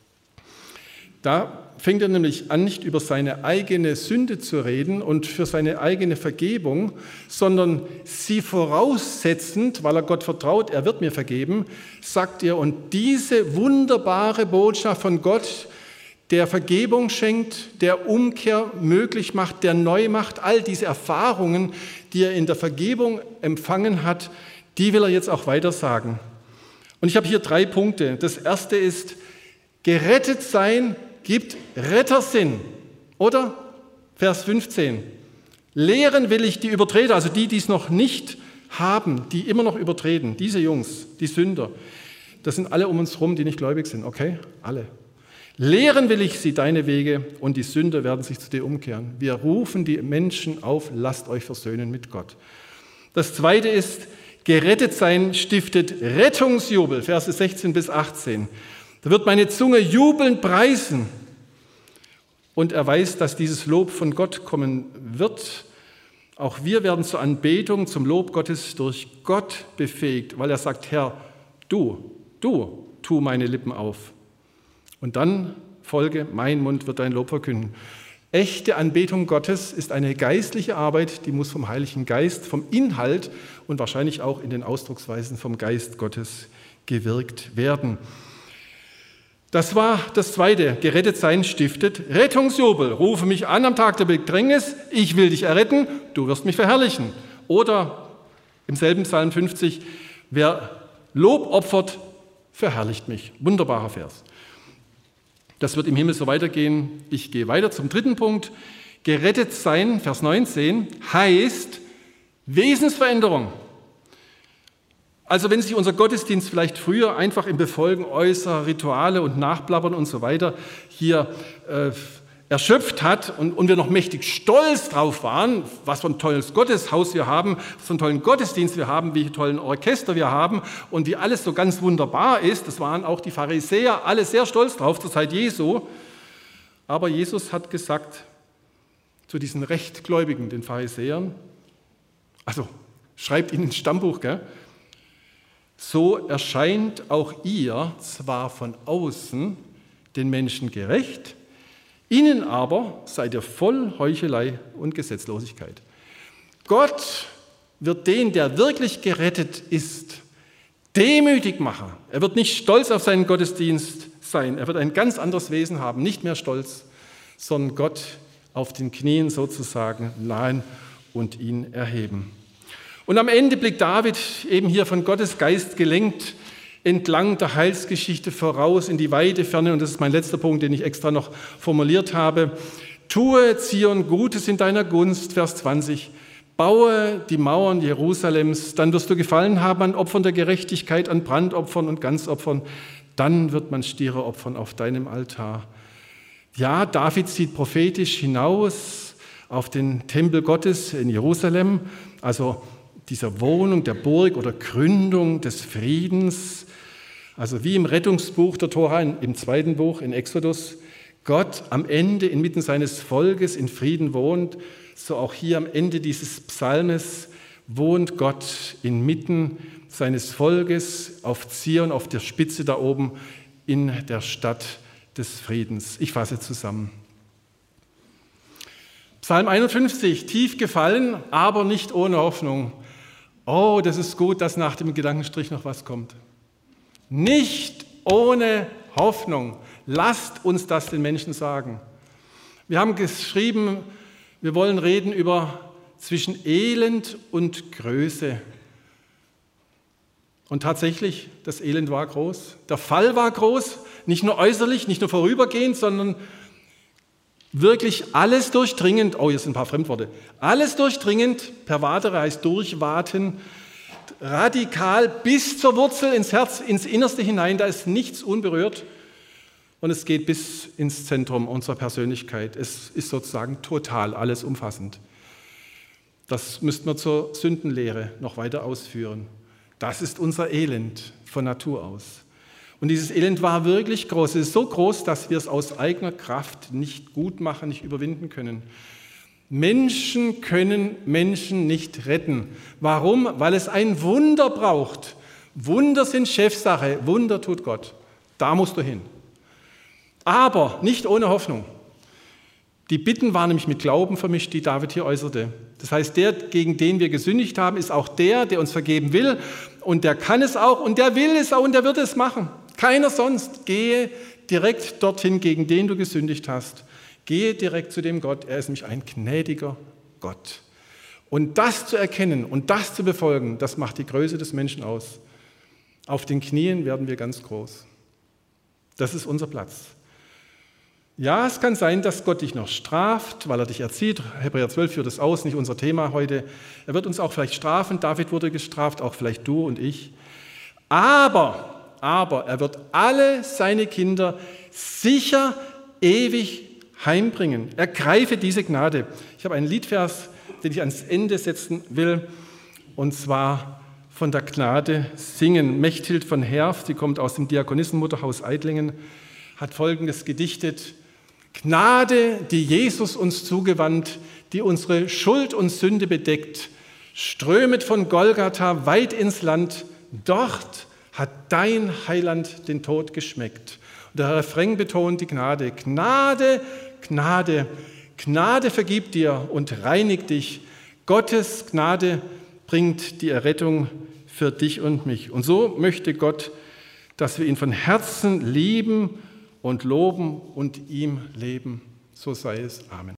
Da fängt er nämlich an, nicht über seine eigene Sünde zu reden und für seine eigene Vergebung, sondern sie voraussetzend, weil er Gott vertraut, er wird mir vergeben, sagt er, und diese wunderbare Botschaft von Gott, der Vergebung schenkt, der Umkehr möglich macht, der neu macht, all diese Erfahrungen, die er in der Vergebung empfangen hat, die will er jetzt auch weiter sagen. Und ich habe hier drei Punkte. Das erste ist, gerettet sein gibt Rettersinn, oder? Vers fünfzehn. Lehren will ich die Übertreter, also die, die es noch nicht haben, die immer noch übertreten, diese Jungs, die Sünder, das sind alle um uns herum, die nicht gläubig sind, okay? Alle. Lehren will ich sie deine Wege und die Sünder werden sich zu dir umkehren. Wir rufen die Menschen auf, lasst euch versöhnen mit Gott. Das zweite ist, gerettet sein stiftet Rettungsjubel, Verse sechzehn bis achtzehn. Da wird meine Zunge jubelnd preisen und er weiß, dass dieses Lob von Gott kommen wird. Auch wir werden zur Anbetung, zum Lob Gottes durch Gott befähigt, weil er sagt, Herr, du, du, tu meine Lippen auf. Und dann folge, mein Mund wird dein Lob verkünden. Echte Anbetung Gottes ist eine geistliche Arbeit, die muss vom Heiligen Geist, vom Inhalt und wahrscheinlich auch in den Ausdrucksweisen vom Geist Gottes gewirkt werden. Das war das Zweite, gerettet sein stiftet Rettungsjubel. Rufe mich an am Tag der Bedrängnis, ich will dich erretten, du wirst mich verherrlichen. Oder im selben Psalm fünfzig, wer Lob opfert, verherrlicht mich. Wunderbarer Vers. Das wird im Himmel so weitergehen. Ich gehe weiter zum dritten Punkt. Gerettet sein, Vers neunzehn, heißt Wesensveränderung. Also wenn sich unser Gottesdienst vielleicht früher einfach im Befolgen äußerer Rituale und Nachplappern und so weiter hier äh, erschöpft hat und, und wir noch mächtig stolz drauf waren, was für ein tolles Gotteshaus wir haben, was für einen tollen Gottesdienst wir haben, wie tollen Orchester wir haben und wie alles so ganz wunderbar ist, das waren auch die Pharisäer alle sehr stolz drauf zur Zeit Jesu. Aber Jesus hat gesagt zu diesen Rechtgläubigen, den Pharisäern, also schreibt ihnen ins Stammbuch, gell? So erscheint auch ihr zwar von außen den Menschen gerecht, innen aber seid ihr voll Heuchelei und Gesetzlosigkeit. Gott wird den, der wirklich gerettet ist, demütig machen. Er wird nicht stolz auf seinen Gottesdienst sein. Er wird ein ganz anderes Wesen haben, nicht mehr stolz, sondern Gott auf den Knien sozusagen nahen und ihn erheben. Und am Ende blickt David eben hier von Gottes Geist gelenkt entlang der Heilsgeschichte voraus in die weite Ferne. Und das ist mein letzter Punkt, den ich extra noch formuliert habe. Tue, Zion, Gutes in deiner Gunst, Vers zwanzig. Baue die Mauern Jerusalems, dann wirst du Gefallen haben an Opfern der Gerechtigkeit, an Brandopfern und Ganzopfern. Dann wird man Stiere opfern auf deinem Altar. Ja, David sieht prophetisch hinaus auf den Tempel Gottes in Jerusalem, also dieser Wohnung der Burg oder Gründung des Friedens, also wie im Rettungsbuch der Tora, im zweiten Buch, in Exodus, Gott am Ende inmitten seines Volkes in Frieden wohnt, so auch hier am Ende dieses Psalmes wohnt Gott inmitten seines Volkes auf Zion, auf der Spitze da oben in der Stadt des Friedens. Ich fasse zusammen. Psalm einundfünfzig, tief gefallen, aber nicht ohne Hoffnung. Oh, das ist gut, dass nach dem Gedankenstrich noch was kommt. Nicht ohne Hoffnung. Lasst uns das den Menschen sagen. Wir haben geschrieben, wir wollen reden über zwischen Elend und Größe. Und tatsächlich, das Elend war groß. Der Fall war groß, nicht nur äußerlich, nicht nur vorübergehend, sondern wirklich alles durchdringend. Oh, hier sind ein paar Fremdworte. Alles durchdringend, pervatere heißt durchwaten, radikal bis zur Wurzel ins Herz, ins Innerste hinein. Da ist nichts unberührt. Und es geht bis ins Zentrum unserer Persönlichkeit. Es ist sozusagen total, alles umfassend. Das müssten wir zur Sündenlehre noch weiter ausführen. Das ist unser Elend von Natur aus. Und dieses Elend war wirklich groß. Es ist so groß, dass wir es aus eigener Kraft nicht gut machen, nicht überwinden können. Menschen können Menschen nicht retten. Warum? Weil es ein Wunder braucht. Wunder sind Chefsache. Wunder tut Gott. Da musst du hin. Aber nicht ohne Hoffnung. Die Bitten waren nämlich mit Glauben vermischt, die David hier äußerte. Das heißt, der, gegen den wir gesündigt haben, ist auch der, der uns vergeben will. Und der kann es auch und der will es auch und der wird es machen. Keiner sonst. Gehe direkt dorthin, gegen den du gesündigt hast. Gehe direkt zu dem Gott. Er ist nämlich ein gnädiger Gott. Und das zu erkennen und das zu befolgen, das macht die Größe des Menschen aus. Auf den Knien werden wir ganz groß. Das ist unser Platz. Ja, es kann sein, dass Gott dich noch straft, weil er dich erzieht. Hebräer zwölf führt es aus, nicht unser Thema heute. Er wird uns auch vielleicht strafen. David wurde gestraft, auch vielleicht du und ich. Aber, aber er wird alle seine Kinder sicher ewig heimbringen. Ergreife diese Gnade. Ich habe einen Liedvers, den ich ans Ende setzen will, und zwar von der Gnade singen. Mechthild von Herf, sie kommt aus dem Diakonissenmutterhaus Eidlingen, hat Folgendes gedichtet: Gnade, die Jesus uns zugewandt, die unsere Schuld und Sünde bedeckt, strömet von Golgatha weit ins Land, dort hat dein Heiland den Tod geschmeckt. Und der Refrain betont die Gnade. Gnade, Gnade, Gnade vergibt dir und reinigt dich. Gottes Gnade bringt die Errettung für dich und mich. Und so möchte Gott, dass wir ihn von Herzen lieben und loben und ihm leben. So sei es. Amen.